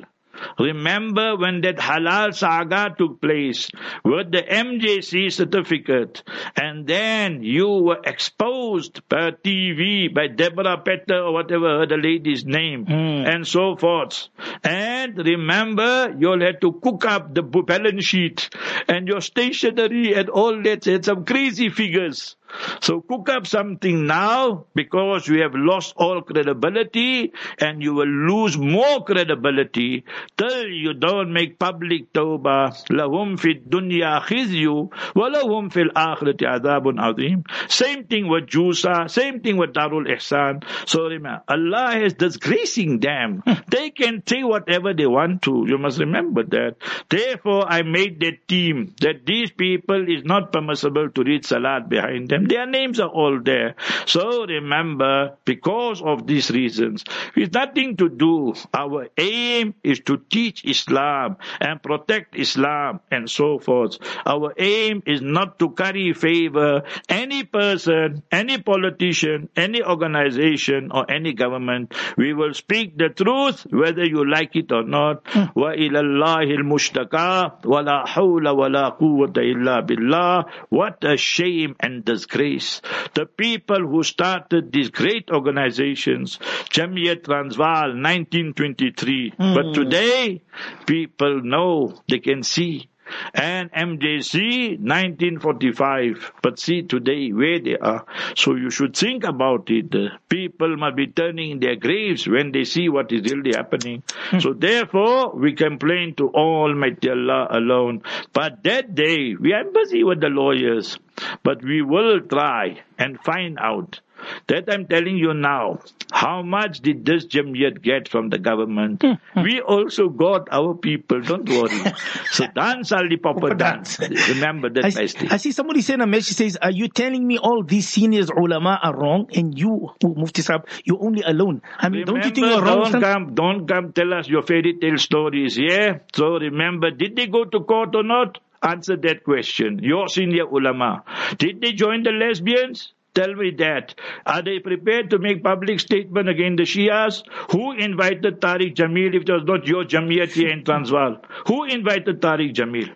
Remember when that halal saga took place with the M J C certificate, and then you were exposed per T V by Deborah Petter or whatever the lady's name, mm. and so forth. And remember, you'll have to cook up the balance sheet and your stationery and all that, and some crazy figures. So cook up something now, because you have lost all credibility and you will lose more credibility till you don't make public tawbah. Lahum fid dunya khizyu wa lahum fil akhirati adhabun azim. Same thing with Jusa, same thing with Darul Ihsan. So remember, Allah is disgracing them. They can say whatever they want to. You must remember that. Therefore, I made that team that these people is not permissible to read Salat behind them. Their names are all there. So remember, because of these reasons, it's nothing to do. Our aim is to teach Islam and protect Islam and so forth. Our aim is not to curry favor any person, any politician, any organization or any government. We will speak the truth whether you like it or not. Wa ilallahi al-mushtaka wa la hawla wa la quwwata illa billah. What a shame and disgrace. The people who started these great organizations, Jamiyat Transvaal, nineteen twenty-three. Mm. But today, people know, they can see. And M J C, nineteen forty-five. But see today where they are. So you should think about it. People must be turning in their graves when they see what is really happening. Hmm. So therefore, we complain to Almighty Allah alone. But that day, we are busy with the lawyers. But we will try and find out. That I'm telling you now, how much did this Jamiyat get from the government? Mm-hmm. We also got our people, don't worry. So dance all the proper dance. Remember that, I, I see somebody saying a message says, are you telling me all these seniors ulama are wrong and you, Mufti Sahab, you're only alone? I mean, remember, don't you think you're wrong? Don't come, don't come tell us your fairy tale stories, yeah? So remember, did they go to court or not? Answer that question. Your senior ulama. Did they join the lesbians? Tell me that. Are they prepared to make public statement against the Shias? Who invited Tariq Jamil if it was not your Jamiyat here in Transvaal? Who invited Tariq Jamil?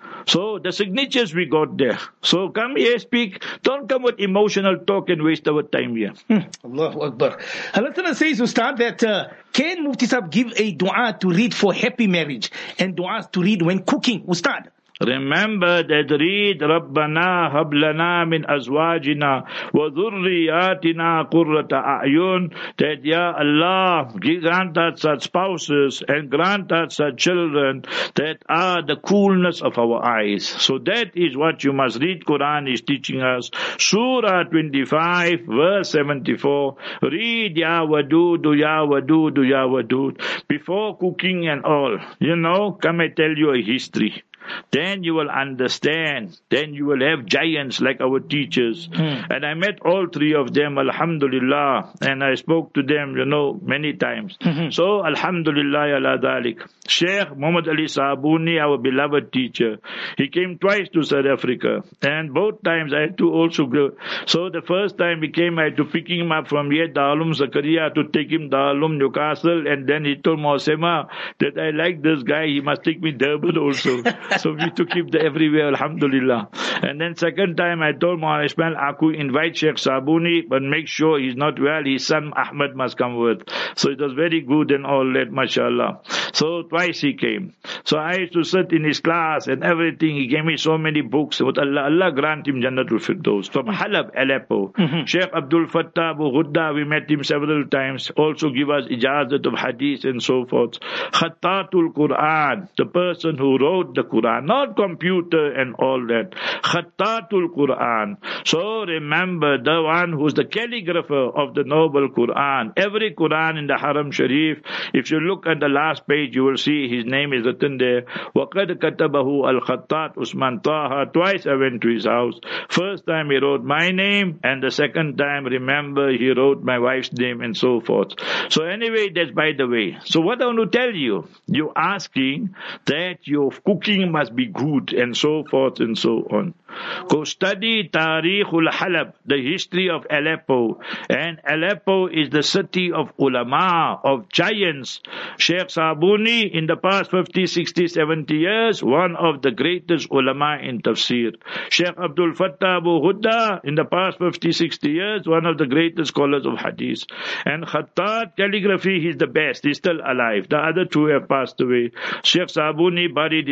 So the signatures we got there. So come here, speak. Don't come with emotional talk and waste our time here. Hmm. Allahu Akbar. Allah says, Ustad, that uh, can Mufti Sahab give a dua to read for happy marriage and du'as to read when cooking? Ustad. Remember that read Rabbana hab lana min azwajina wa dhurriyatina qurrata a'yun, that Ya Allah grant us such spouses and grant us such children that are the coolness of our eyes. So that is what you must read. Quran is teaching us. Surah twenty-five verse seventy-four. Read Ya Wadudu Ya Wadudu Ya Wadud before cooking and all. You know, come I tell you a history. Then you will understand. Then you will have giants like our teachers. Hmm. And I met all three of them, alhamdulillah. And I spoke to them, you know, many times. Mm-hmm. So, alhamdulillah ala dhalik. Sheikh Muhammad Ali Sabuni, our beloved teacher, he came twice to South Africa. And both times I had to also go. So the first time he came, I had to pick him up from here, Darulum Zakaria, to take him Darulum Newcastle. And then he told Mosema that I like this guy, he must take me Durban also. So we took him there everywhere, alhamdulillah. And then second time I told Maulana Ismail Aku, invite Sheikh Sabuni, but make sure he's not well, his son Ahmad must come with. So it was very good and all that, mashallah. So twice he came. So I used to sit in his class and everything. He gave me so many books. With Allah, Allah grant him Jannatul Firdaus. From Halab, Aleppo. Mm-hmm. Sheikh Abdul Fattah Abu Ghudda, we met him several times. Also give us ijazat of hadith and so forth. Khattatul Quran, the person who wrote the Quran, not computer and all that. Khattatul Quran. So remember, the one who's the calligrapher of the noble Quran. Every Quran in the Haram Sharif, if you look at the last page, you will see his name is written there. وَقَدْ كَتَبَهُ Al-Khattat Usman Taha. Twice I went to his house. First time he wrote my name, and the second time, remember, he wrote my wife's name and so forth. So anyway, that's by the way. So what I want to tell you, you're asking that your cooking must be good and so forth and so on. Go study Tarikhul Halab, the history of Aleppo. And Aleppo is the city of ulama, of giants. Sheikh Sabuni, in the past fifty, sixty, seventy years, one of the greatest ulama in tafsir. Sheikh Abdul Fattah Abu Ghudda, in the past fifty, sixty years, one of the greatest scholars of hadith. And Khattat calligraphy, he's the best. He's still alive. The other two have passed away. Sheikh Sabuni buried in Istanbul.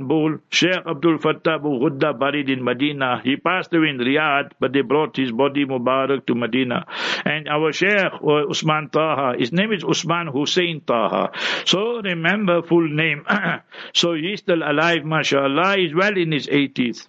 Istanbul. Sheikh Abdul Fattah Abu Ghudda buried in Medina. He passed away in Riyadh, but they brought his body Mubarak to Medina. And our Sheikh uh, Usman Taha, his name is Usman Hussein Taha. So remember full name. So he's still alive, mashallah. He's well in his eighties.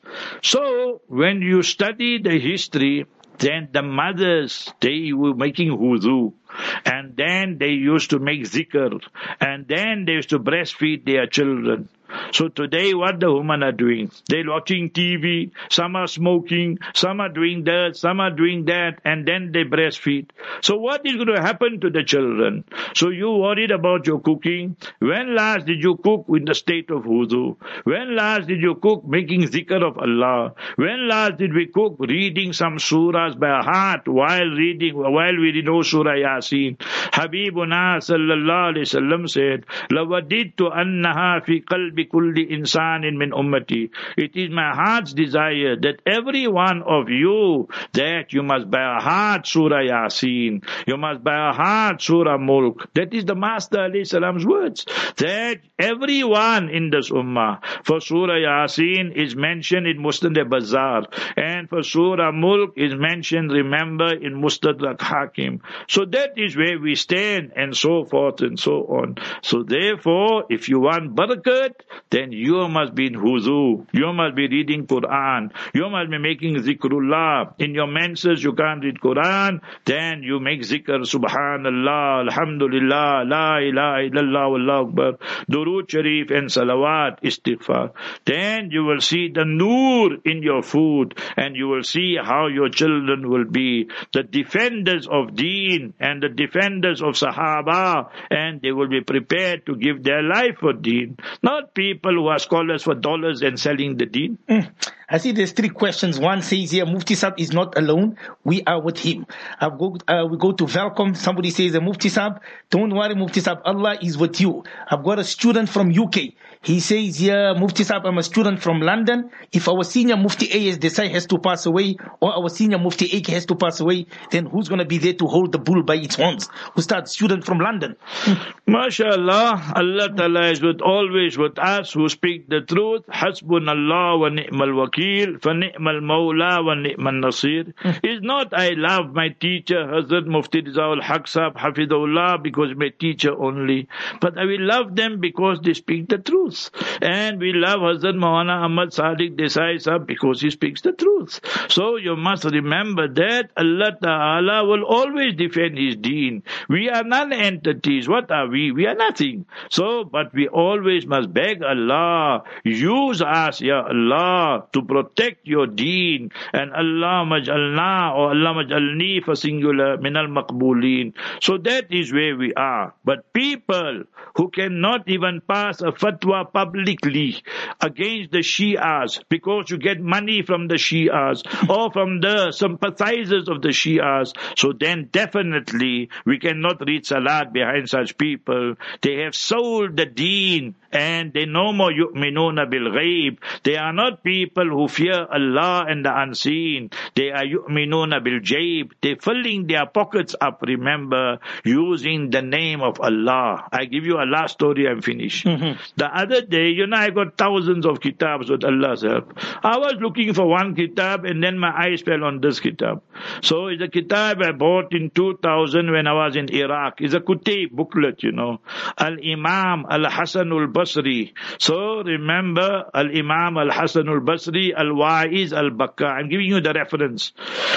So when you study the history, then the mothers, they were making wudu. And then they used to make zikr. And then they used to breastfeed their children. So today what the women are doing? They're watching T V, some are smoking, some are doing that, some are doing that, and then they breastfeed. So what is going to happen to the children? So you worried about your cooking? When last did you cook in the state of wudu? When last did you cook making zikr of Allah? When last did we cook reading some surahs by heart while reading, while we know Surah Yasin? Habibuna sallallahu alayhi wasallam said, "Lawadidtu annaha fi qalbi kulli insanin min ummati." It is my heart's desire that every one of you, that you must by heart Surah Yasin, you must by heart Surah Mulk. That is the Master alayhi salam's words. That everyone in this ummah, for Surah Yasin is mentioned in Musnad al-Bazzar, and for Surah Mulk is mentioned, remember, in Mustadrak Hakim. So that is where we stand, and so forth and so on. So therefore, if you want barakat, then you must be in wudu, you must be reading Quran, you must be making zikrullah. In your menses you can't read Quran, then you make zikr, subhanallah, alhamdulillah, la ilaha illallah, wallahu akbar, durood sharif and salawat, istighfar. Then you will see the noor in your food, and you will see how your children will be the defenders of deen and the defenders of Sahaba, and they will be prepared to give their life for deen. Not people who are scholars for dollars and selling the deen. Mm. I see there's three questions. One says here, Mufti Sahib is not alone. We are with him. I go, uh, we go to Velcom. Somebody says, Mufti Sahib, don't worry, Mufti Sahib, Allah is with you. I've got a student from U K. He says here, Mufti Sahib, I'm a student from London. If our senior Mufti A S Desai has to pass away, or our senior Mufti A K has to pass away, then who's going to be there to hold the bull by its horns? Who starts student from London? MashaAllah, Allah Ta'ala is with, always with us who speak the truth. Hasbunallah wa ni'mal wakil, fa ni'mal mawla wa ni'mal nasir. It's not I love my teacher, Hazrat Mufti Rizal Haq Sahib, Hafidullah, because my teacher only. But I will love them because they speak the truth. And we love Hazrat Maulana Ahmad Sadiq Desai Sahib because he speaks the truth. So you must remember that Allah Ta'ala will always defend His deen. We are non-entities. What are we? We are nothing. So, but we always must beg Allah, use us, Ya Allah, to protect your deen. And Allah maj'alna, or Allah maj'alni for singular, minal maqbooleen. So that is where we are. But people who cannot even pass a fatwa publicly against the Shias because you get money from the Shias or from the sympathizers of the Shias, so then definitely we cannot read salat behind such people. They have sold the deen, and they no more yu'minuna bil ghaib. They are not people who fear Allah and the unseen. They are yu'minuna bil jayb. They're filling their pockets up, remember, using the name of Allah. I give you a last story, I'm finished. Mm-hmm. The other day, you know, I got thousands of kitabs with Allah's help. I was looking for one kitab, and then my eyes fell on this kitab. So it's a kitab I bought in two thousand when I was in Iraq. It's a Kutayb booklet, you know. Al-Imam Al-Hasan Al-Basri. So remember, Al-Imam Al-Hasan Al-Basri, Al-Wa'iz Al-Bakka. I'm giving you the reference.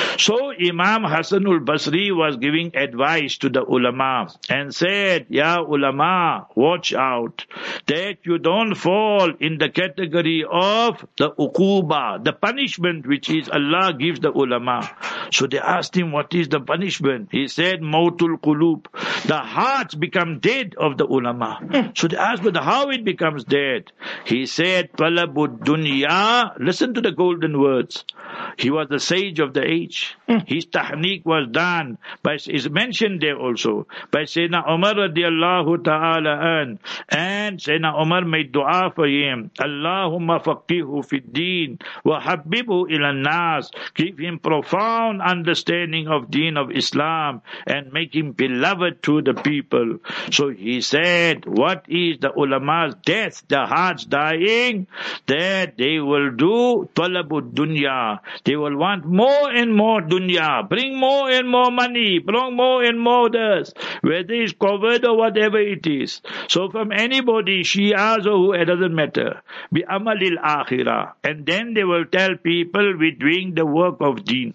So Imam Hasan Al-Basri was giving advice to the ulama and said, Ya ulama, watch out that you don't fall in the category of the uquba, the punishment which is Allah gives the ulama. So they asked him, what is the punishment? He said, Mautul Qulub. The hearts become dead of the ulama. So they asked, but how it becomes dead? He said, Talabud dunya. Listen to the golden words. He was the sage of the age. His tahniq was done by, is mentioned there also, by Sayyidina Umar radiallahu ta'ala an. And Sayyidina Umar made dua for him. Allahumma faqihu fid deen wa habibhu ila nas. Give him profound understanding of deen of Islam and make him beloved to the people. So he said, what is the ulama's death, the hearts dying? That they will do talabud dunya. They will want more and more dunya. Bring more and more money. Bring more and more this. Whether it's covered or whatever it is. So from anybody, Shias or who, it doesn't matter. Bi amalil akhirah. And then they will tell people we're doing the work of deen.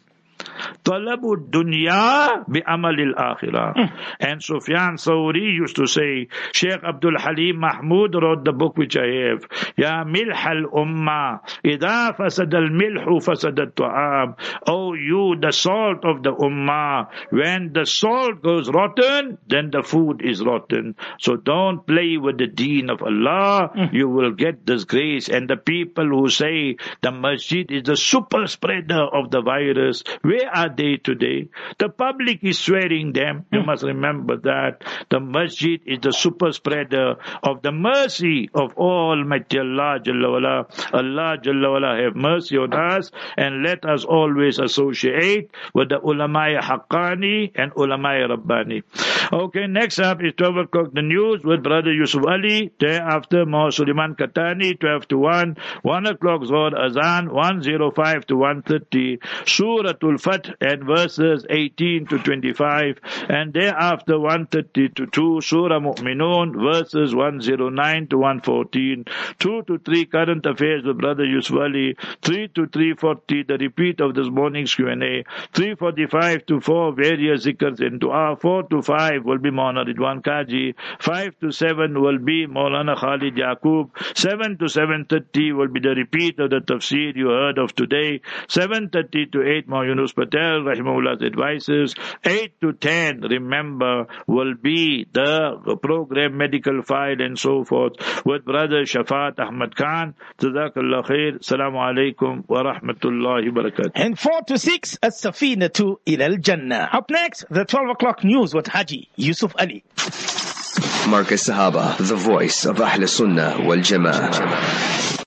Talabud dunya bi amalil akhirah. Mm. And Sufyan Thawri used to say, Sheikh Abdul Halim Mahmood wrote the book which I have, Ya milh al ummah, idha fasad al milhu fasad al ta'am. Oh you, the salt of the ummah, when the salt goes rotten, then the food is rotten. So don't play with the deen of Allah, mm. you will get disgrace. And the people who say the masjid is the super spreader of the virus, where are they today? The public is swearing them. You must remember that. The masjid is the super spreader of the mercy of Almighty Allah Jalla wala. Allah Jalla wala have mercy on us, and let us always associate with the ulama haqqani and ulama rabbani. Okay, next up is twelve o'clock the news with Brother Yusuf Ali. Thereafter Muhammad Suleiman Katani, twelve to one. one o'clock Zohar Azan, one oh five to one thirty. Suratul Fath and verses eighteen to twenty-five, and thereafter one thirty to two, Surah Mu'minun, verses one oh nine to one fourteen, two to three current affairs with Brother Yusuf Ali, three to three forty the repeat of this morning's Q and A, three forty-five to four various zikrs and dua, four to five will be Maulana Ridwan Kaji, five to seven will be Maulana Khalid Yaqub, seven to seven thirty will be the repeat of the tafsir you heard of today, seven thirty to eight Maulana Yunus Patel, Rahimahullah's advices. eight to ten, remember, will be the program medical file and so forth with Brother Shafat Ahmad Khan. Jazakallah khair. Assalamu alaikum wa rahmatullahi wa barakatuh. And four to six, As-Safinatu Ila Al-Jannah. Up next, the twelve o'clock news with Haji Yusuf Ali. Marcus Sahaba, the voice of Ahl Sunnah wal Jama'ah.